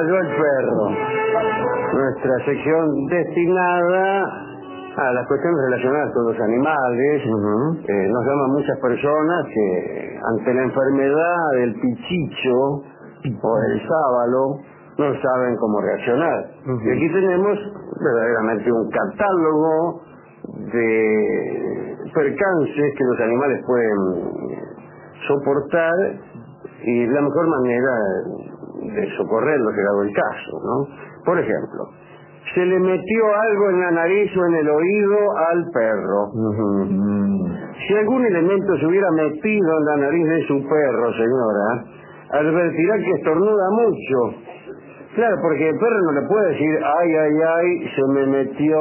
Cayó el perro. Nuestra sección destinada a las cuestiones relacionadas con los animales. Nos llaman muchas personas que ante la enfermedad del pichicho o del sábalo no saben cómo reaccionar. Y aquí tenemos verdaderamente un catálogo de percances que los animales pueden soportar y la mejor manera de socorrerlo, llegado el caso, ¿no? Por ejemplo, se le metió algo en la nariz o en el oído al perro. Si algún elemento se hubiera metido en la nariz de su perro, señora, advertirá que estornuda mucho. Claro, porque el perro no le puede decir, ay, ay, ay, se me metió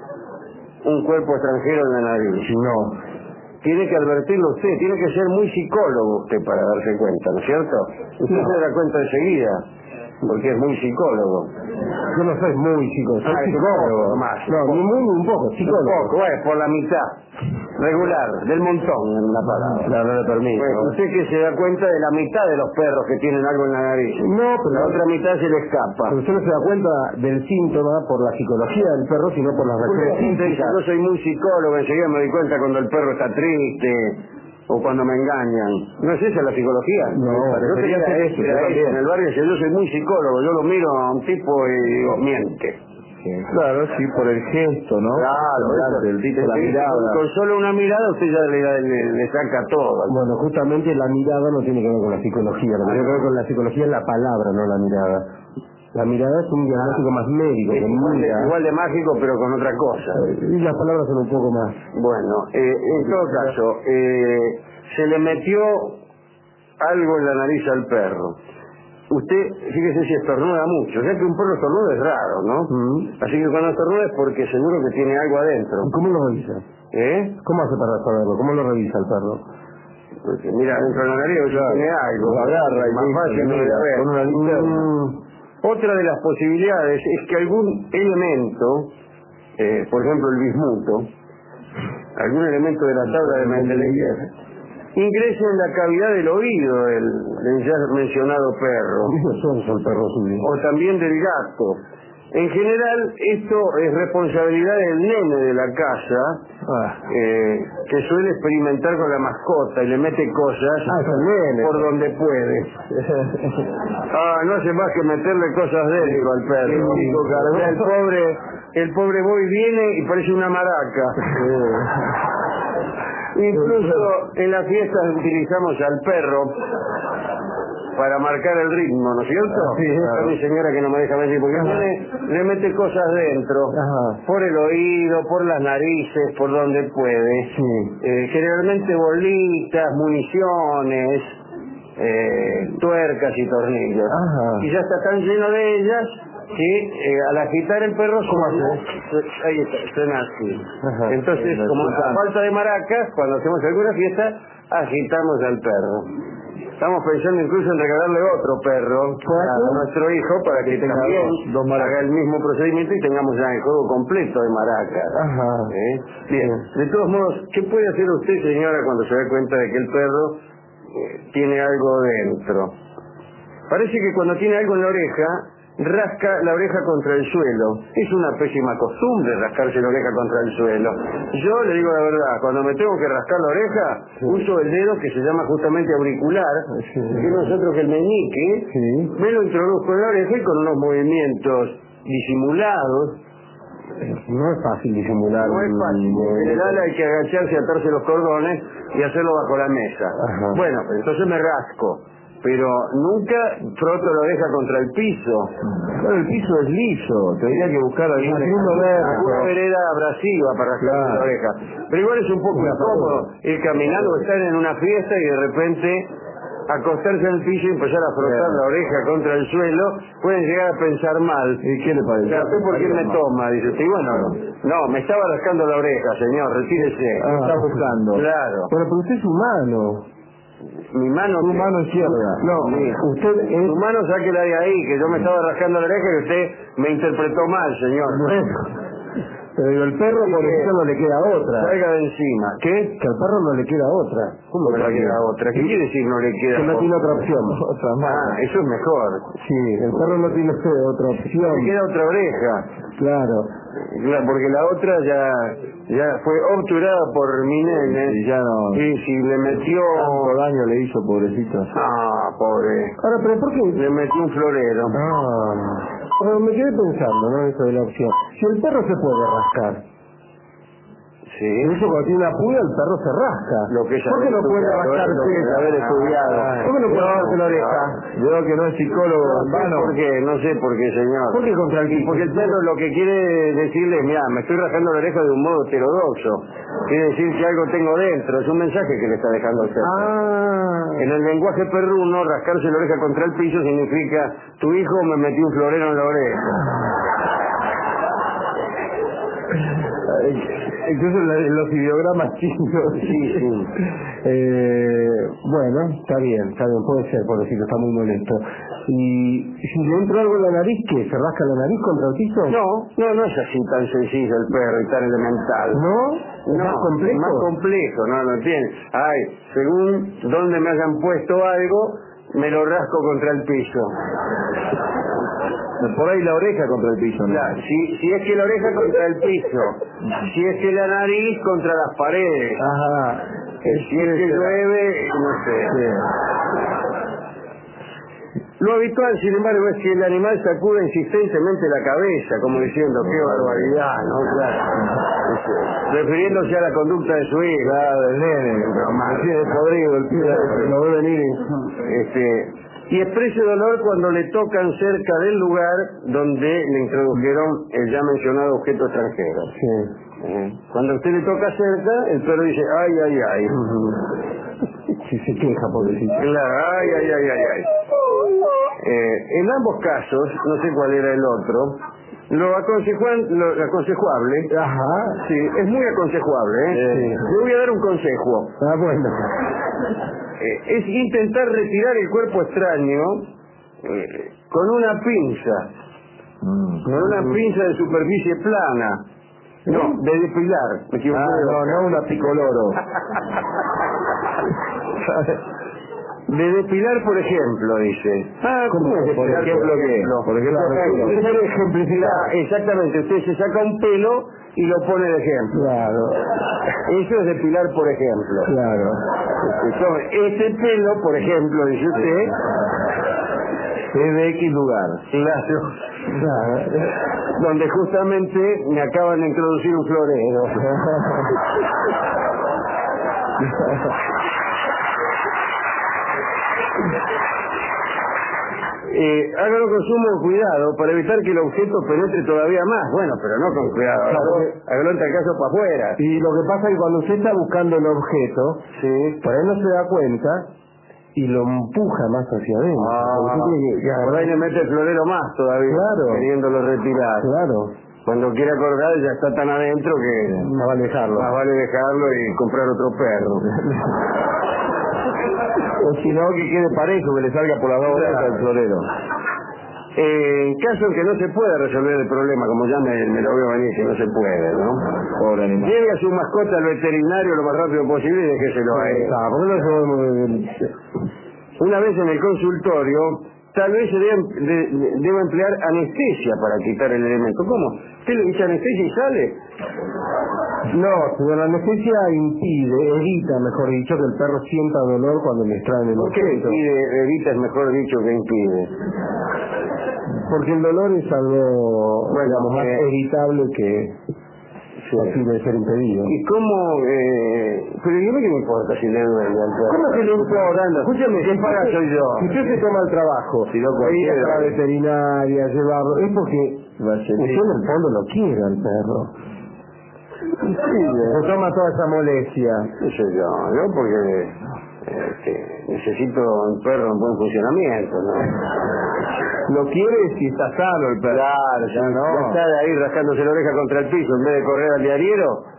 un cuerpo extranjero en la nariz. No. Tiene que advertirlo usted, tiene que ser muy psicólogo usted para darse cuenta, ¿no es cierto? Usted se da cuenta enseguida, porque es muy psicólogo. Yo no soy muy psicólogo, soy psicólogo. Más. No, ni muy ni un poco, psicólogo. Un poco, por la mitad. Regular, del montón en la palabra. Claro, no le permito. Bueno, usted que se da cuenta de la mitad de los perros que tienen algo en la nariz. No, pero la otra mitad se le escapa. Pero usted no se da cuenta del síntoma por la psicología del perro, sino por las reacciones físicas. Yo soy muy psicólogo, enseguida me doy cuenta cuando el perro está triste o cuando me engañan. ¿No es esa la psicología? No, yo quería eso. en el barrio, yo soy muy psicólogo, yo lo miro a un tipo y digo, miente. Claro, sí, por el gesto, ¿no? Claro, la mirada. Con solo una mirada usted ya le saca todo. Bueno, justamente la mirada no tiene que ver con la psicología, lo que tiene que ver con la psicología es la palabra, no la mirada. La mirada es un diagnóstico más médico. Es igual de mágico, pero con otra cosa. Y las palabras son un poco más. Bueno, en todo caso, se le metió algo en la nariz al perro. Usted, fíjese si estornuda mucho. Ya que un perro estornuda es raro, ¿no? Así que cuando estornuda es porque seguro que tiene algo adentro. ¿Cómo lo revisa? ¿Cómo hace para saberlo? ¿Cómo lo revisa el perro? Porque mira, dentro de la nariz tiene algo. Lo agarra y más fácil no de ver. Con una linterna. Otra de las posibilidades es que algún elemento, por ejemplo el bismuto, algún elemento de la tabla de Mendeleev, ingrese en la cavidad del oído del ya mencionado perro. O también del gato. En general, esto es responsabilidad del nene de la casa, que suele experimentar con la mascota y le mete cosas por donde puede. No hace más que meterle cosas dentro al perro. El pobre boy viene y parece una maraca. Incluso en las fiestas utilizamos al perro para marcar el ritmo, ¿no es cierto? Sí, claro. Mi señora que no me deja mentir, porque le mete cosas dentro, por el oído, por las narices, por donde puede. Generalmente bolitas, municiones, tuercas y tornillos. Y ya está tan lleno de ellas que al agitar el perro ahí está, suena así. Entonces, como a falta de maracas, cuando hacemos alguna fiesta, agitamos al perro. Estamos pensando incluso en regalarle otro perro a nuestro hijo para que también haga el mismo procedimiento y tengamos ya el juego completo de maracas. Bien, de todos modos, ¿qué puede hacer usted, señora, cuando se da cuenta de que el perro tiene algo dentro? Parece que cuando tiene algo en la oreja, rasca la oreja contra el suelo. Es una pésima costumbre rascarse la oreja contra el suelo. Yo le digo la verdad, cuando me tengo que rascar la oreja, uso el dedo que se llama justamente auricular, que no es otro que el meñique, me lo introduzco en la oreja y con unos movimientos disimulados. No es fácil disimular. No es fácil. En general hay que agacharse, atarse los cordones y hacerlo bajo la mesa. Bueno, pues entonces me rasco. Pero nunca froto la oreja contra el piso. Claro, el piso es liso, tendría que buscar alguna vereda abrasiva para rascar la oreja. Pero igual es un poco incómodo ir caminando, estar en una fiesta y de repente acostarse en el piso y empezar a frotar la oreja contra el suelo. Pueden llegar a pensar mal. ¿Y qué le parece? ¿Usted por qué me toma? Dice usted. Bueno, no, me estaba rascando la oreja, señor, retírese. Está buscando. Claro. Pero usted es humano. Mi mano... Su mano izquierda. No, usted es... Su mano sáquela de ahí, que yo me estaba rascando la oreja y usted me interpretó mal, señor. Pero digo, el perro por eso no le queda otra. Salga de encima. ¿Qué? Que al perro no le queda otra. ¿Cómo le queda otra? ¿Qué quiere decir no le queda que no otra? tiene otra opción. Otra más. Eso es mejor. Sí, el perro no tiene otra opción. Le queda otra oreja. Claro. Claro, porque la otra ya fue obturada por mi nene. Y ya no. Y si le metió... Tanto daño le hizo, pobrecito. Ah, pobre. Ahora, pero ¿por qué? Le metió un florero. Pero me quedé pensando, ¿no? Eso de la opción. Si el perro se puede rascar. Sí. De hecho, cuando tiene una puya, el perro se rasca. Lo que ¿Por qué no puede rascarse? Lo que es haber estudiado. ¿Por qué no puede rascarse la oreja? Veo que no es psicólogo. ¿Por qué? No sé por qué, señor. ¿Por qué contra el piso? Porque el perro lo que quiere decirle, mira, me estoy rascando la oreja de un modo heterodoxo. Quiere decir que algo tengo dentro. Es un mensaje que le está dejando al perro. En el lenguaje perruno, rascarse la oreja contra el piso significa, tu hijo me metió un florero en la oreja. Incluso en los ideogramas chinos. Sí. Bueno, está bien, puede ser, pobrecito, está muy molesto. Y si le entra algo en la nariz, ¿qué? ¿Se rasca la nariz contra el piso? No es así tan sencillo el perro y tan elemental. ¿No? No, ¿Más complejo? más complejo, no entiendes. Según donde me hayan puesto algo, me lo rasco contra el piso. Por ahí la oreja contra el piso, ¿no? Claro, si es que la oreja contra el piso, si es que la nariz contra las paredes, Ajá. si es que llueve, no sé. Sí. Lo habitual, sin embargo, es que el animal sacude insistentemente la cabeza, como diciendo, qué barbaridad, ¿no? Claro. Refiriéndose a la conducta de su hijo. Claro, el nene. Tiene podrido el pibe. Lo ve venir. Y expresa dolor cuando le tocan cerca del lugar donde le introdujeron el ya mencionado objeto extranjero. Sí. Cuando a usted le toca cerca, el perro dice, ay. Si se queja, pobrecito. Claro, ay. En ambos casos, no sé cuál era el otro, lo aconsejable, sí, es muy aconsejable, Sí. Le voy a dar un consejo. Bueno. Es intentar retirar el cuerpo extraño con una pinza, con una pinza de superficie plana. No, de depilar. Me equivoqué. No una picoloro. De depilar, por ejemplo, dice. ¿Cómo es ¿Por depilar? ejemplo qué? Por ejemplo, Usted quiere ejemplificar. Exactamente, usted se saca un pelo y lo pone de ejemplo. Claro. Eso es depilar, por ejemplo. Claro. Este pelo, por ejemplo, dice usted, es de X lugar. Claro. Donde justamente me acaban de introducir un florero. Hágalo con sumo cuidado para evitar que el objeto penetre todavía más. Bueno, pero no con cuidado. Hágalo en tal caso para afuera. Y lo que pasa es que cuando usted está buscando el objeto, por ahí no se da cuenta y lo empuja más hacia adentro. Por ahí le mete el florero más todavía. Claro. Queriéndolo retirar. Claro. Cuando quiere acordar ya está tan adentro que no vale dejarlo. Más vale dejarlo y comprar otro perro. O si no, que quede parejo, que le salga por las dos orejas el florero. En caso en que no se pueda resolver el problema, como ya me lo veo venir, que no se puede, ¿no? Pobre animal. Lleve a su mascota al veterinario lo más rápido posible y déjeselo a él. Una vez en el consultorio, tal vez se deba emplear anestesia para quitar el elemento. ¿Cómo? ¿Usted le echa anestesia y sale? No, pero la anestesia evita, mejor dicho, que el perro sienta dolor cuando le extraen el objeto. ¿Por qué evita, es mejor dicho, que impide? Porque el dolor es algo, digamos, más evitable que posible de ser impedido. ¿Y cómo? Pero yo no me importa si le duele al perro. ¿Cómo que le importa? Escúchame, ¿qué paga soy yo? Si usted se toma el trabajo, ir a la veterinaria, llevarlo, es porque usted en el fondo lo quiere al perro. Sí, se toma toda esa molestia. No sé yo porque necesito un perro en buen funcionamiento, ¿no? Lo quiere si está sano el perro. Claro, ya no. Ya está ahí rascándose la oreja contra el piso en vez de correr al diariero.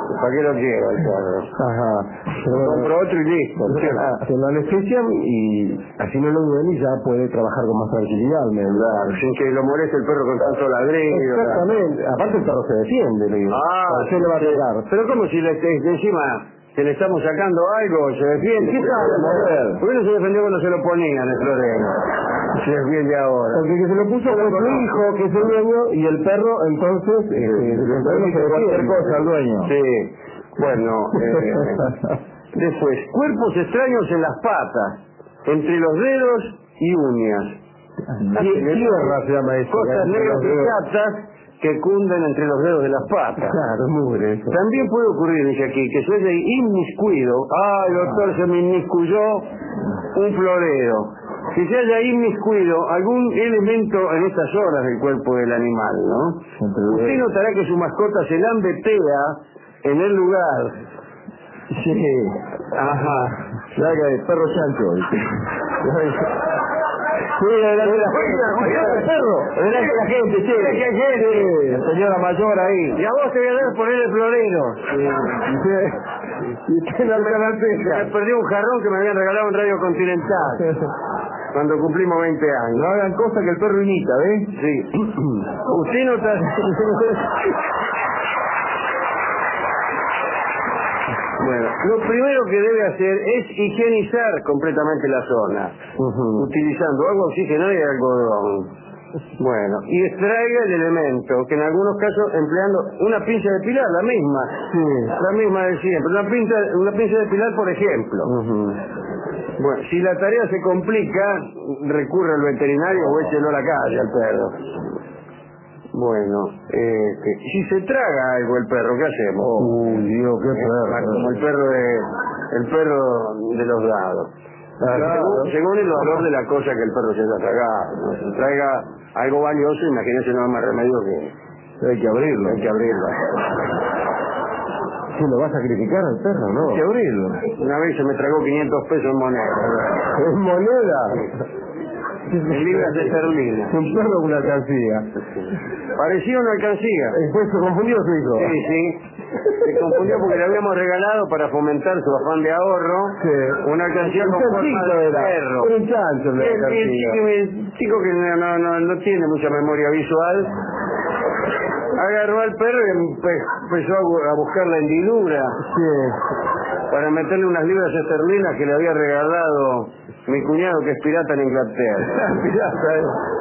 ¿Para qué lo quiero el perro? Ajá. Compro otro y listo. Se lo anestesian y así no lo duele y ya puede trabajar con más tranquilidad. Claro, sin que lo moleste el perro con tanto ladrillo. Exactamente. Aparte el perro se defiende, le digo. Se le va a pegar. Pero como si encima que le estamos sacando algo, se defiende. ¿Qué sabe? ¿Por qué no se defendió cuando se lo ponían el florero? Se defiende ahora. Porque que se lo puso con su hijo, que es el dueño, y el perro, entonces, el perro se cualquier cosa al dueño. Sí. Bueno, después, cuerpos extraños en las patas, entre los dedos y uñas. Tierra se llama eso. Cosas negras y chatas que cunden entre los dedos de las patas. Claro, es mugre eso. También puede ocurrir, dice aquí, que se haya inmiscuido. El doctor se me inmiscuyó un florero. Que se haya inmiscuido algún elemento en estas zonas del cuerpo del animal, ¿no? Usted notará que su mascota se lambetea en el lugar. Sí. Ajá. Larga de perro chancho. Cuida delante de la gente, perro. Delante de la gente, che. Que hay gente. La señora mayor ahí. Y a vos te voy a dar por el florero. Y usted la me perdió un jarrón que me habían regalado en Radio Continental. Cuando cumplimos 20 años. No hagan cosas que el perro imita, ¿ves? Sí. Usted nota... Bueno, lo primero que debe hacer es higienizar completamente la zona, utilizando agua oxigenada y algodón. Bueno, y extraiga el elemento, que en algunos casos empleando una pinza de pilar, la misma de siempre, una pinza de pilar, por ejemplo. Bueno, si la tarea se complica, recurre al veterinario o échelo a la calle al perro. Bueno, si se traga algo el perro, ¿qué hacemos? Uy, Dios, qué perro. Como el perro de los dados. Según el valor de la cosa que el perro se haya tragado, ¿no? Si traiga algo valioso, imagínese, no hay más remedio que hay que abrirlo. ¿Sí lo va a sacrificar al perro, no? Hay que abrirlo. Una vez se me tragó 500 pesos en moneda. ¿En moneda? En libras esterlinas. Un perro con una alcancía. Parecía una alcancía. Después se confundió su hijo. Sí. Se confundió porque le habíamos regalado para fomentar su afán de ahorro una alcancía con forma de perro. Un chancho la alcancía. El chico que no tiene mucha memoria visual agarró al perro y empezó a buscar la hendidura para meterle unas libras esterlinas que le había regalado mi cuñado, que es pirata en Inglaterra. Pirata,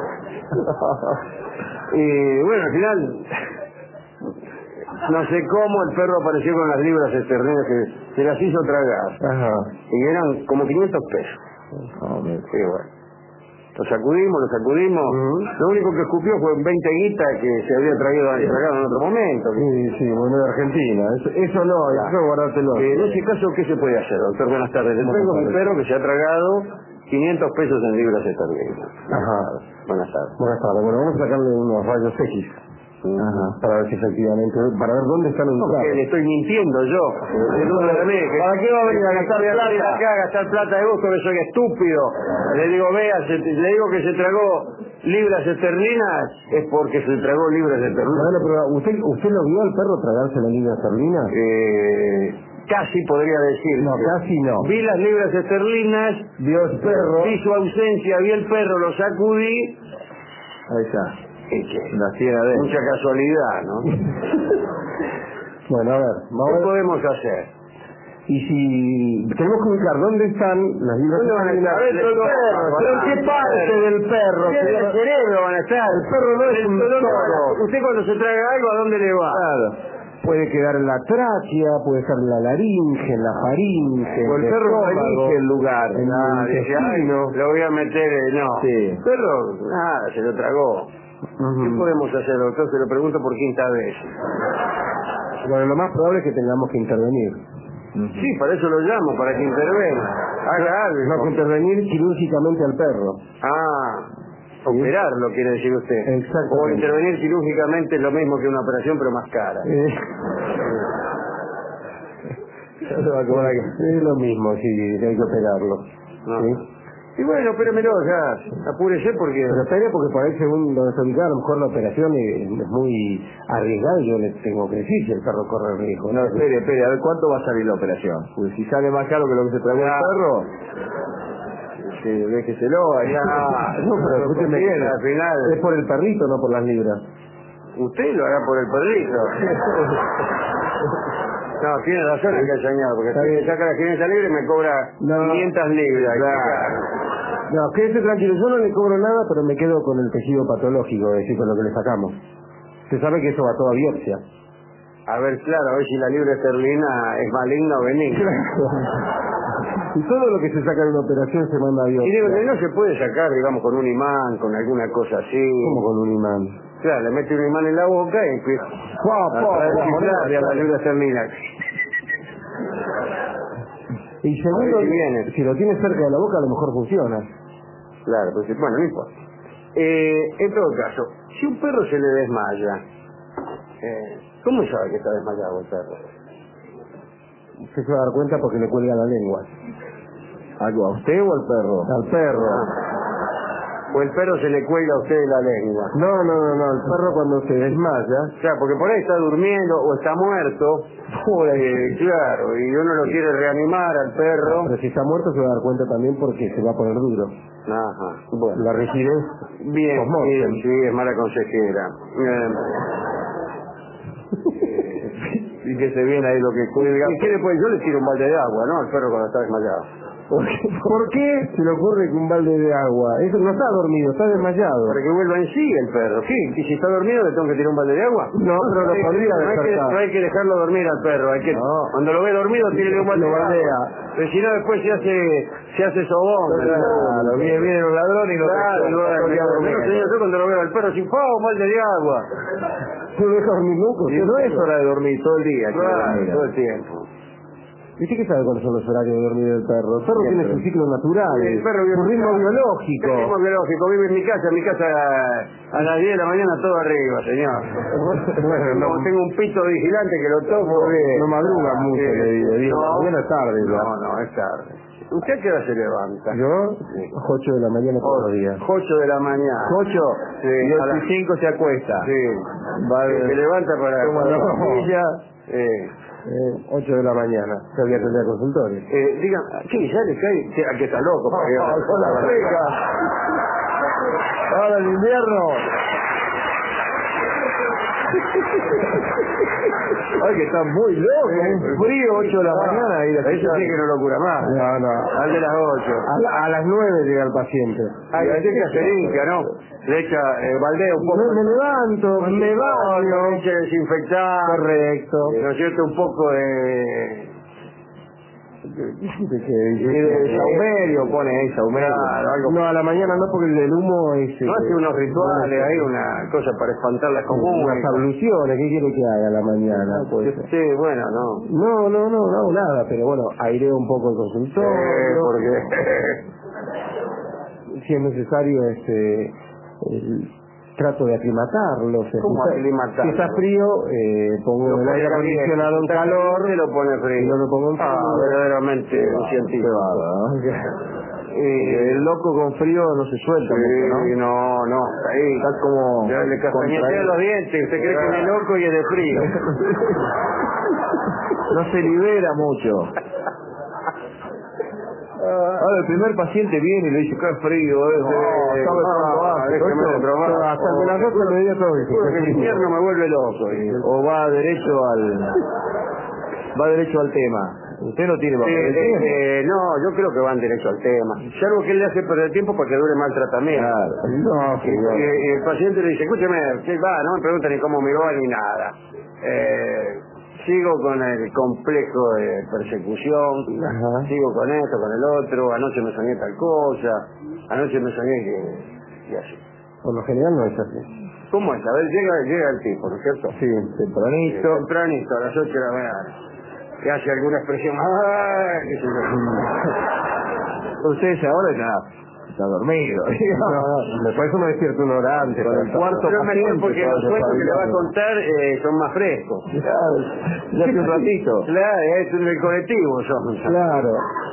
Y bueno, al final, no sé cómo el perro apareció con las libras esterlinas que se las hizo tragar. Y eran como 500 pesos. Sí, bueno. Lo sacudimos. Lo único que escupió fue 20 guitas que se había tragado en otro momento. Sí, bueno, de Argentina. Eso no, eso guardártelo. En ese caso, ¿qué se puede hacer, doctor? Buenas tardes. Le traigo a mi perro que se ha tragado 500 pesos en libras esterlinas. Buenas tardes. Bueno, vamos a sacarle unos rayos X. Para ver si efectivamente, para ver dónde están ubicados. Le estoy mintiendo yo. ¿Para qué va a venir a gastar plata? Acá a gastar plata de gusto, que soy estúpido. Le digo, le digo que se tragó libras esterlinas, es porque se tragó libras esterlinas. Bueno, pero ¿usted lo vio al perro tragarse la libra esterlina? Casi podría decir. No, casi no. Vi las libras esterlinas, vio el perro. Vi su ausencia, vi el perro, lo sacudí. Ahí está. La ciega de mucha casualidad, ¿no? Bueno, a ver, ¿qué podemos hacer? Y si tenemos que ubicar dónde están las libras esterlinas del perro, ¿en qué parte del perro? En el cerebro van a estar. El perro no es un todo. Usted cuando se traga algo, ¿a dónde le va? Claro. Puede quedar en la tráquea, puede estar en la laringe, en la faringe. O el perro elige el lugar. En el intestino. Lo voy a meter, no. El perro, nada, se lo tragó. ¿Qué podemos hacer, doctor? Se lo pregunto por quinta vez. Bueno, lo más probable es que tengamos que intervenir. Sí, para eso lo llamo, para que intervenga. Haga algo. No, que intervenir quirúrgicamente al perro. Operarlo, quiere decir usted. Exacto. O intervenir quirúrgicamente es lo mismo que una operación, pero más cara. Es lo mismo, sí, hay que operarlo. No. ¿Sí? Y bueno, espéramelo, ya, apúrese porque... Pero espere, porque por ahí, según donde se ubicaba, a lo mejor la operación es muy arriesgada y yo le tengo que decir si el perro corre riesgo. No, espere, a ver cuánto va a salir la operación. Porque si sale más caro que lo que se tragó el perro, déjeselo allá. No, pero escúcheme bien, al final... es por el perrito, no por las libras. Usted lo hará por el perrito. No, tiene razón el que ha soñado, porque si me saca las 500 libras me cobra 500 libras. Claro. No, quédese tranquilo, yo no le cobro nada, pero me quedo con el tejido patológico, es decir, con lo que le sacamos. Usted sabe que eso va todo a biopsia. A ver, claro, a ver si la libra esterlina es maligna o benigna. Y todo lo que se saca de una operación se manda a biopsia. Y digo que no se puede sacar, digamos, con un imán, con alguna cosa así. ¿Cómo con un imán? Claro, le mete un imán en la boca y empieza a la libra esterlina. Y segundo, si lo tiene cerca de la boca, a lo mejor funciona. Claro, pues bueno, no importa. En todo caso, si un perro se le desmaya, ¿cómo sabe que está desmayado el perro? Usted se va a dar cuenta porque le cuelga la lengua. ¿Algo a usted o al perro? Al perro. O el perro se le cuelga a usted la lengua. No, el perro cuando se desmaya... O sea, porque por ahí está durmiendo o está muerto, claro, y uno lo quiere reanimar al perro. Pero si está muerto se va a dar cuenta también porque se va a poner duro. Ajá, bueno. La rigidez... Bien, sí, es mala consejera. Fíjese bien ahí lo que cuelga. ¿Y qué después? Yo le tiro un balde de agua, ¿no? Al perro cuando está desmayado. ¿Por qué se le ocurre que un balde de agua? Eso no está dormido, está desmayado. Para que vuelva en sí el perro. Sí, y si está dormido le tengo que tirar un balde de agua. No, pero lo podría despertar. No hay que dejarlo dormir al perro. Cuando lo ve dormido, tírale un balde de agua. Pero si no, después se hace sobón. Claro, viene un ladrón y lo yo cuando lo veo al perro, sin un balde de agua. ¿No deja dormir nunca? No es hora de dormir todo el día. Claro, todo el tiempo. ¿Viste que sabe cuáles son los horarios de dormir del perro? El perro tiene su ciclo natural, su ritmo biológico. El ritmo biológico, vive en mi casa a las 10 de la mañana todo arriba, señor. Bueno, tengo un pito vigilante que lo toco. No madruga mucho, le digo. No, es tarde. No, es tarde. ¿Usted a qué hora se levanta? ¿Yo? 8 de la mañana todos los días. 8 de la mañana. 8 sí, y 8 y 5 se acuesta. Sí. Se levanta para la pastilla. 8 de la mañana. Se había que atender consultorios. Digan, ¿qué? ¿Ya le cae? Aquí está loco. Con la fresca. Ahora el invierno. Ay, que está muy loco. Frío, 8 de la mañana. Eso sí que no lo cura más. No. Al de las 8. A las 9 llega el paciente. Ay, hay que hacer hinca, ¿no? Le echa baldeo un poco. Me levanto, me baño. Le echa desinfectar. Correcto. ¿No es cierto? Un poco de saumerio, pone ahí saumerio. Claro, no, a la mañana no, porque el humo es... No hace unos rituales, hay una cosa para espantar las comunes. Unas abluciones, ¿qué quiere que haga a la mañana? Sí, bueno, no. No hago nada, pero bueno, aireo un poco el consultorio. Porque... si es necesario, trato de aclimatarlo. ¿Cómo aclimatarlo? Si está frío, pongo el aire acondicionado en calor. Se lo pone frío. Y no lo pongo en frío. Verdaderamente un científico. El loco con frío no se suelta mucho, ¿no? No. Ahí está como... Le castañetea los dientes. Usted cree que es loco y es de frío. No se libera mucho. Ahora el primer paciente viene y le dice que es frío, hasta de las 12 me dio todo eso. El invierno me vuelve loco. O va derecho al tema. Usted no tiene no, yo creo que van derecho al tema. Salvo que él le hace perder tiempo para que dure mal tratamiento. Claro. Y el paciente le dice, escúcheme, no me pregunta ni cómo me va ni nada. Sigo con el complejo de persecución. Ajá. Sigo con esto, con el otro. Anoche me soñé tal cosa. Anoche me soñé que... Y así. Por lo general no es así. ¿Cómo es? A ver, llega el tipo, ¿no es cierto? Sí, tempranito. Tempranito, a las 8 de la mañana. Que hace alguna expresión. ¡Ay! ¿Qué sé yo? Ustedes ahora ya está dormido. Por eso me despierto una hora antes. Con el cuarto pero mejor paciente, porque los sueños que le va a contar son más frescos. Ya hace un ratito. Claro, es en el colectivo son. Claro.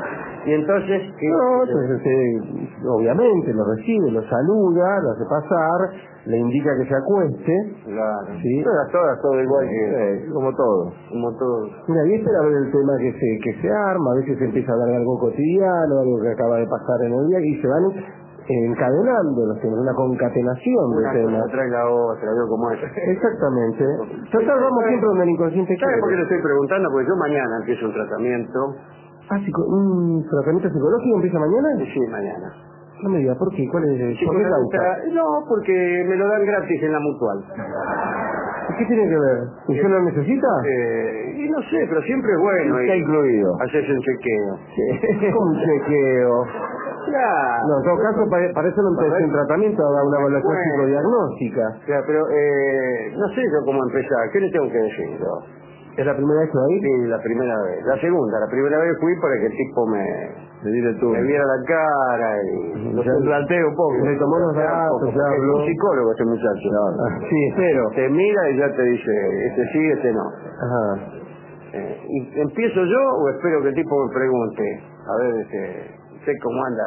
Y entonces... No, entonces obviamente lo recibe, lo saluda, lo hace pasar, le indica que se acueste. Claro. ¿Sí? Todo igual que... Como todo. Como todo. Mira, y este era el tema que se arma, a veces empieza a dar algo cotidiano, algo que acaba de pasar en el día, y se van encadenando los temas, una concatenación de Una temas. cosa trae la otra, veo cómo es. Exactamente. Total, vamos siempre donde el inconsciente ¿Sabes por qué quiere. le estoy preguntando? Porque yo mañana empiezo un tratamiento. Ah, ¿un tratamiento psicológico empieza mañana? Sí, mañana. No me diga, ¿por qué? ¿Cuál es el causa? No, porque me lo dan gratis en la mutual. ¿Qué tiene que ver? ¿Usted lo necesita? Y no sé, pero siempre es bueno. Está incluido. Hacerse un chequeo. ¿Cómo un chequeo? Claro. No, en todo caso, para eso no empieza un tratamiento, da una evaluación Bueno. psicodiagnóstica. Claro, pero no sé yo cómo empezar. ¿Qué le tengo que decir yo? ¿Es la primera vez que va a ir? Sí, la primera vez. La primera vez fui para que el tipo me viera la cara y Ya planteo un poco. Le tomó los datos, ya es habló. un psicólogo este muchacho. Sí, espero. Te mira y ya te dice, este sí, este no. Ajá. ¿Y empiezo yo o espero que el tipo me pregunte? A ver, ¿usted cómo anda?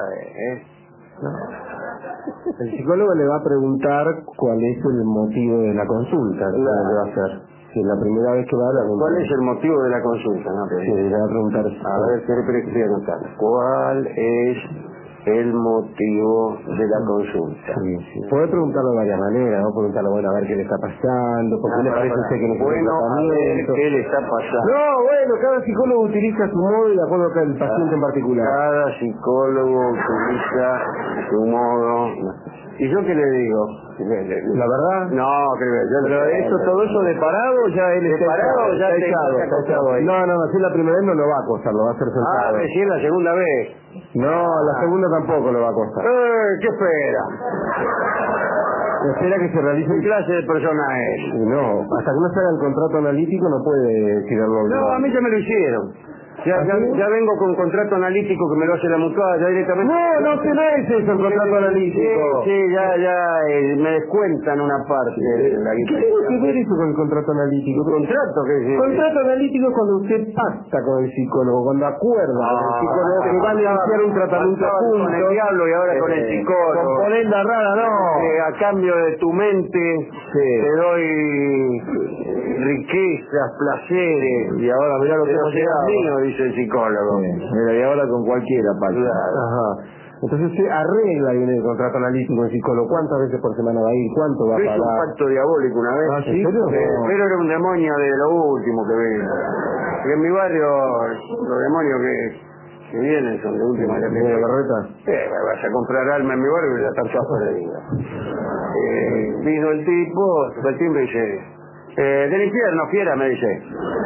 No. El psicólogo le va a preguntar cuál es el motivo de la consulta. ¿Qué le va a hacer? Si es la primera vez que va a hablar. ¿Cuál es el motivo de la consulta? No, Sí, le va a preguntar. A ver, estoy anotando. ¿Cuál es el motivo de la consulta? Sí. Puede preguntarlo de varias maneras, ¿no? Preguntarlo, bueno, a ver qué le está pasando, ¿por qué le parece a usted que necesita bueno, tratamiento? a ver qué le está pasando. No, bueno, cada psicólogo utiliza su modo y de acuerdo con el paciente en particular. Cada psicólogo utiliza su modo. ¿Y yo qué le digo? ¿La verdad? No, Pero todo eso de parado ya él ¿De parado ya está echado ahí. No, si es la primera vez no lo va a acosar, lo va a hacer sentado. recién la segunda vez. No, la segunda tampoco lo va a acosar. ¿Qué espera? Espera que se realice ¿Qué clase de persona es? No, hasta que no se haga el contrato analítico no puede tirarlo. No, a mí ya me lo hicieron. Ya vengo con contrato analítico que me lo hace la mutual, ya directamente. No se le es eso el contrato analítico. Sí, ya me descuentan una parte de la ¿Qué guita. tiene que ver eso con el contrato analítico? ¿Contrato qué es? Contrato analítico es cuando usted pacta con el psicólogo, cuando acuerda con el psicólogo que va a iniciar un tratamiento juntos. Con el diablo y ahora con el psicólogo. Componenda rara, no. A cambio de tu mente te doy riquezas, placeres. Y ahora mirá lo que hemos llegado. Mío, dice el psicólogo. Mira, y ahora con cualquiera, Paco. Ajá. Entonces usted arregla y viene el contrato analítico en psicólogo. ¿Cuántas veces por semana va a ir? ¿Cuánto va a Hice un pagar? pacto diabólico una vez. ¿Ah, sí? ¿En serio? Pero era un demonio de lo último que vino. Y en mi barrio los demonios que vienen son de última ¿Viene la reta? vas a comprar alma en mi barrio y ya están todas perdidas. Vino el tipo, tocó el timbre y dice, del infierno, fiera, me dice.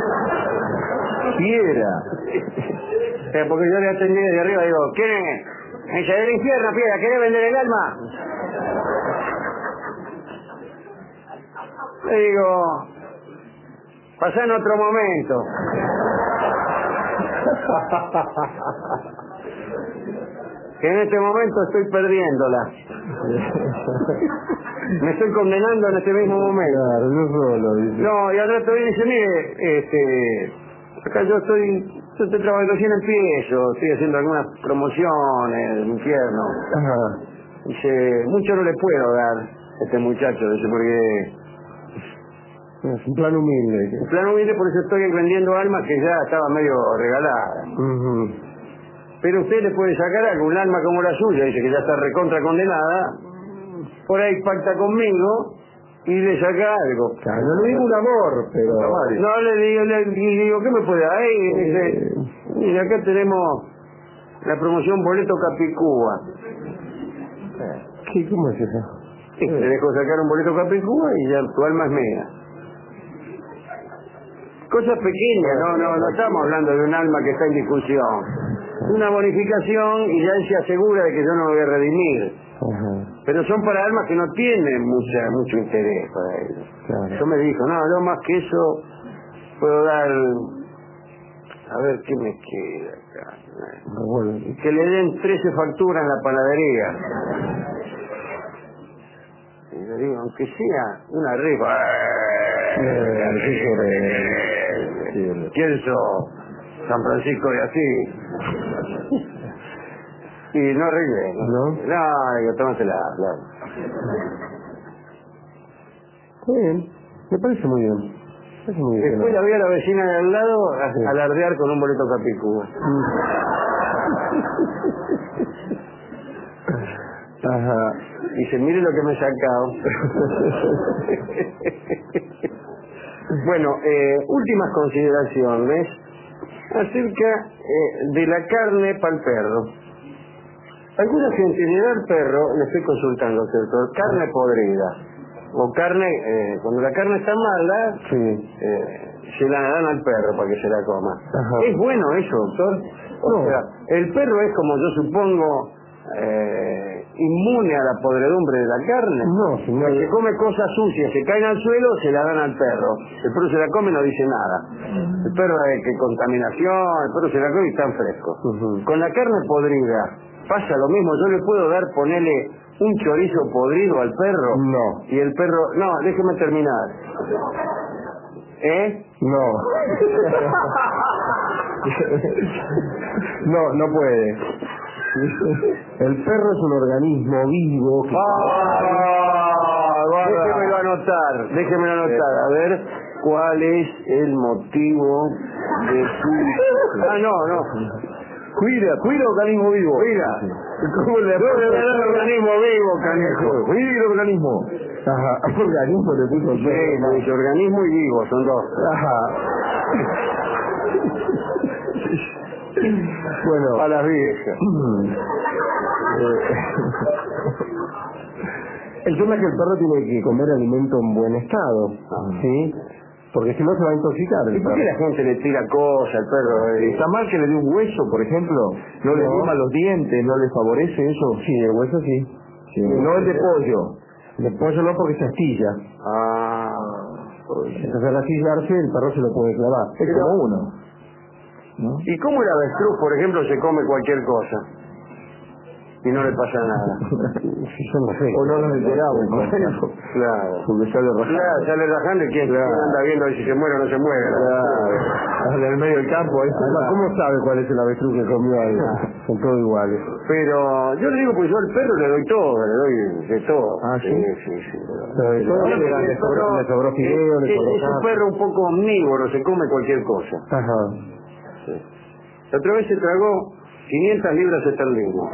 Fiera. Porque yo le atendí desde arriba y digo, ¿quién es? Me dice, del infierno, fiera, ¿querés vender el alma? Le digo, pasá en otro momento. Que en este momento estoy perdiéndola. Me estoy condenando en este mismo momento. Claro, yo solo, dice. No, y al rato viene y dice, mire, acá yo estoy trabajando, recién empiezo, estoy haciendo algunas promociones del infierno. Ajá. Dice, mucho no le puedo dar a este muchacho, dice, porque Es un plan humilde. en plan humilde, por eso estoy vendiendo almas que ya estaba medio regalada. Pero usted le puede sacar algún alma como la suya, dice que ya está recontra condenada, por ahí pacta conmigo y le saca algo. Claro, no le digo un amor, pero... No, le digo, ¿qué me puede dar? Ahí dice, mira, acá tenemos la promoción Boleto Capicúa. ¿Qué? ¿Cómo es eso? Sí, le dejo sacar un boleto Capicúa y ya tu alma es mía. Cosas pequeñas, no estamos hablando de un alma que está en discusión. Una bonificación y ya él se asegura de que yo no me voy a redimir. Ajá. Pero son para almas que no tienen mucho interés para ellos. Claro. Yo me dijo, no, yo más que eso puedo dar, a ver qué me queda acá. Bueno, Que le den 13 facturas en la panadería. Y le digo, aunque sea una rifa. ¿Quién sos? San Francisco de Asís. Y no arreglé. ¿No? No, digo, tómatela, claro. Está bien, me parece muy bien. Me parece muy bien. Después la vi a la vecina de al lado Sí. alardear con un boleto Capicúa. Ajá. Dice, mire lo que me he sacado. Bueno, últimas consideraciones acerca de la carne para el perro. Alguna gente le da al perro, le estoy consultando, ¿cierto? Carne podrida. O carne, cuando la carne está mala, Sí. se la dan al perro para que se la coma. Ajá. ¿Es bueno eso, doctor? O No. sea, el perro es como yo supongo inmune a la podredumbre de la carne. No, señor. Se come cosas sucias, se caen al suelo, se la dan al perro. El perro se la come y no dice nada. El perro que contaminación, el perro se la come y está fresco. Ujú. Con la carne podrida pasa lo mismo. Yo le puedo dar, ponerle un chorizo podrido al perro. No. Y el perro, no, déjeme terminar. ¿Eh? No. No, no puede. El perro es un organismo vivo que... Déjemelo anotar, a ver cuál es el motivo de su... Ah, no. Cuida organismo vivo. Cuida. ¿Cómo le No, de verdad, el organismo vivo, canejo. Cuida el organismo. Ajá, organismo le puso el Sí, perro. le dice organismo y vivo, son dos. Ajá. Bueno, A las viejas. El tema es que el perro tiene que comer alimento en buen estado, ¿sí? Porque si no se va a intoxicar el ¿Y por qué perro. la gente le tira cosas al perro? ¿Está mal que le dé un hueso, por ejemplo? ¿No le lima los dientes? ¿No le favorece eso? Sí, el hueso sí. Sí. No el de pollo. El pollo no, porque se astilla. Ah. Entonces al astillarse el perro se lo puede clavar. Es como uno. ¿no? ¿Y cómo el avestruz, por ejemplo, se come cualquier cosa? Y no le pasa nada. Sí, yo no sé. O no nos enteramos. Claro. Porque sale rajando. Claro, sale rajando y quién anda viendo si se muere o no se muere. Claro. En el medio del campo. Además, ¿cómo sabe cuál es el avestruz que comió ahí? Son todos iguales. Pero yo le digo, pues yo al perro le doy todo, le doy de todo. Ah, ¿sí? Sí. Pero de todo le sobró fideo, le sobró es un carne. perro un poco omnívoro, se come cualquier cosa. Ajá. La otra vez se tragó 500 libras esterlinas.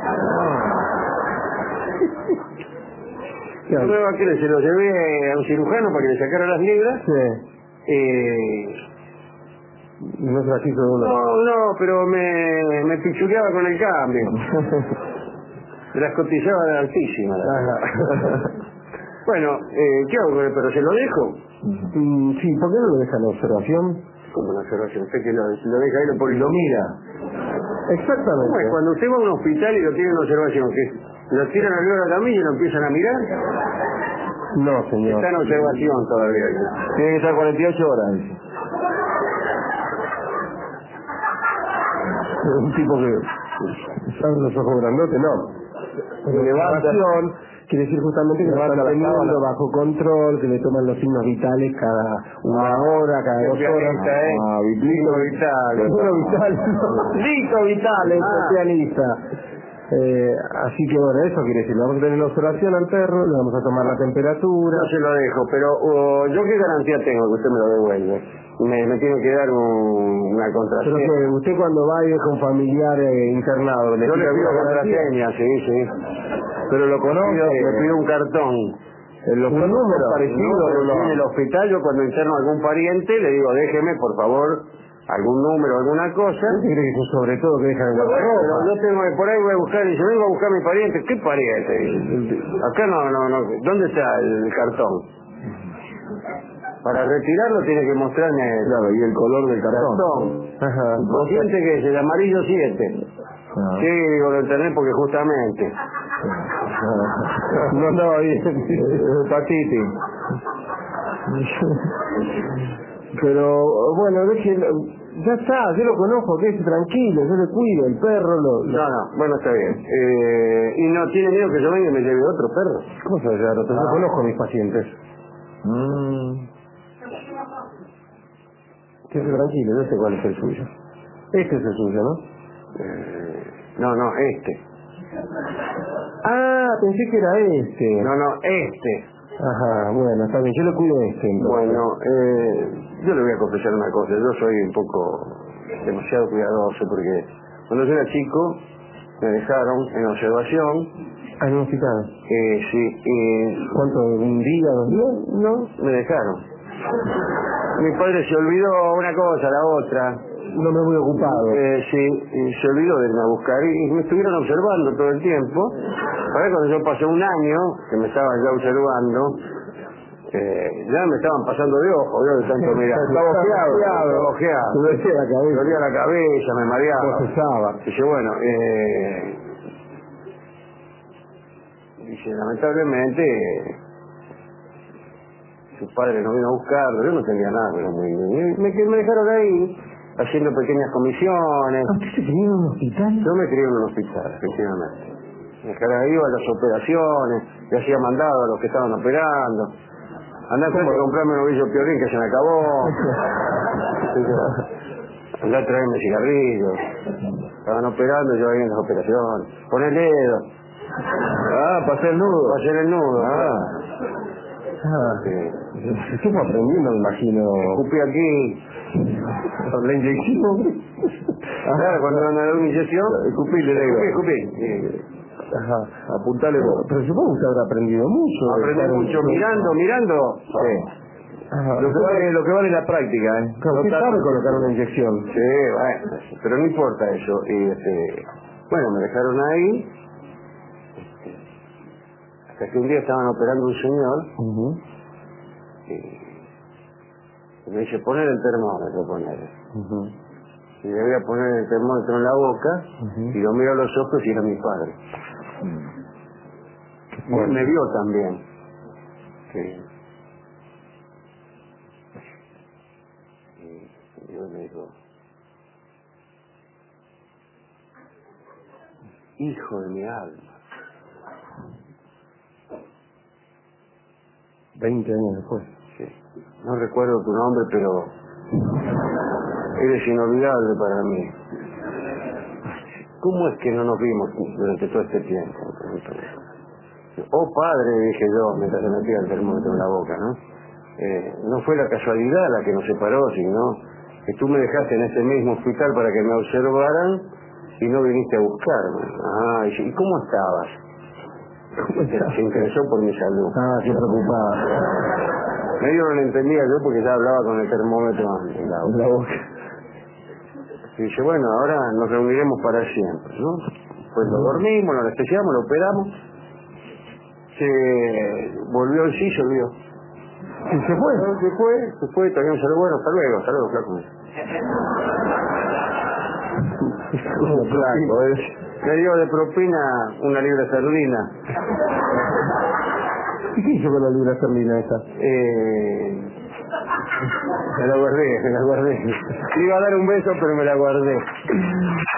Claro. Luego que se lo llevé a un cirujano para que le sacara las libras. Sí. No se la quiso de uno. No, pero me pichuleaba con el cambio. Las cotizaba altísimas. Bueno, ¿qué hago con el perro? ¿Se lo dejo? Sí, ¿por qué no lo deja en observación? Como una observación, usted que lo deja ahí, lo pone y lo mira. Exactamente. Bueno, cuando usted va a un hospital y lo tiene en observación, ¿que lo tiran arriba de la camilla y lo empiezan a mirar? No, señor. Está en observación todavía. Tiene que estar 48 horas. Dice. Un tipo que sabe los ojos grandotes, no. Observación quiere decir justamente que lo están teniendo bajo control, que le toman los signos vitales cada una hora, cada 2 horas. Lito Vital. Lito Vital, el especialista. Así que bueno, eso quiere decir, le vamos a tener la observación al perro, le vamos a tomar la temperatura. No se lo dejo, pero yo qué garantía tengo que usted me lo devuelve. Me tiene que dar una contraseña. Pero que usted cuando va y deja un familiar internado, Yo le pido contraseña, sí. Pero lo conoce. Le pido un cartón. Los un número parecido en el hospital, yo cuando interno a algún pariente le digo, déjeme por favor algún número, alguna cosa. ¿Usted cree que sobre todo que dejan en la Pero yo tengo que por ahí voy a buscar, y dice, vengo a buscar a mi pariente. ¿Qué pariente? Acá no. ¿Dónde está el cartón? Para retirarlo tiene que mostrarme. Claro, y el color del cartón. Ajá. ¿Consciente que es el amarillo 7? Ah. Sí, digo, lo entendé porque justamente. No andaba bien. Hepatitis. Pero bueno, déjelo. Ya está, yo lo conozco, quédese tranquilo, yo le cuido, el perro No, bueno, está bien. ¿Y no tiene miedo que yo venga y me lleve otro perro? ¿Cómo se llama? Yo conozco a mis pacientes. Quédese tranquilo, yo sé cuál es el suyo. Este es el suyo, ¿no? No, este. Ah, pensé que era este. No, este. Ajá, bueno, está bien, yo lo cuido este. Entonces. Bueno, yo le voy a confesar una cosa. Yo soy un poco demasiado cuidadoso porque cuando yo era chico me dejaron en observación. ¿En un hospital? Sí. ¿Cuánto? ¿Un día, 2 días? No, me dejaron. Mi padre se olvidó una cosa, la otra. No me voy ocupado. Sí, y se olvidó de irme a buscar y me estuvieron observando todo el tiempo. Para cuando yo pasé un año, que me estaban ya observando, ya me estaban pasando de ojo, yo de tanto mirar. Estaba ojeado. Me dolía la cabeza. Me dolía la cabeza, me mareaba. Procesaba. Dice, bueno, dice, lamentablemente, su padre no vino a buscarlo, yo no tenía nada, pero me dejaron ahí, haciendo pequeñas comisiones. ¿Usted se crió en un hospital? Yo me crié en un hospital, efectivamente. Me dejaron ahí, iba a las operaciones, le hacía mandado a los que estaban operando. Andá a comprarme un ovillo piolín que se me acabó. Andá a traerme cigarrillos. Estaban operando, yo ahí en las operaciones. Pon el dedo. Para hacer el nudo. Para hacer el nudo. Usted fue aprendiendo, me imagino. Escupí aquí. La inyección. Claro, cuando me da una inyección, escupí. Ajá. Apuntale vos. Pero supongo que usted habrá aprendido mucho. Aprendí mucho mirando. Sí. Ajá. Lo que vale la práctica, ¿eh? Claro, usted sabe colocar una inyección. Sí, bueno, pero no importa eso. Y bueno, me dejaron ahí. Hasta que un día estaban operando un señor. Y me dice, poner el termómetro, Y le voy a poner el termómetro en la boca. Y lo miro a los ojos y era mi padre. Bueno. Me vio también. Sí. Y yo me dijo, hijo de mi alma. 20 años después. Sí. No recuerdo tu nombre, pero eres inolvidable para mí. ¿Cómo es que no nos vimos durante todo este tiempo? Oh padre, dije yo, mientras se metía el termómetro en la boca, ¿no? No fue la casualidad la que nos separó, sino que tú me dejaste en ese mismo hospital para que me observaran y no viniste a buscarme. ¿Y cómo estabas? Se interesó por mi salud. Qué preocupada. Medio no lo entendía yo porque ya hablaba con el termómetro en la boca. Y dice, bueno, ahora nos reuniremos para siempre, ¿no? Pues lo dormimos, lo anestesiamos, lo operamos. Se volvió el sí, se olvidó. ¿Y se fue? Se fue, también un saludo, bueno, hasta luego, flaco. Le dio de propina una libra esterlina. ¿Y qué hizo con la libra esterlina esa? Me la guardé. Le iba a dar un beso, pero me la guardé.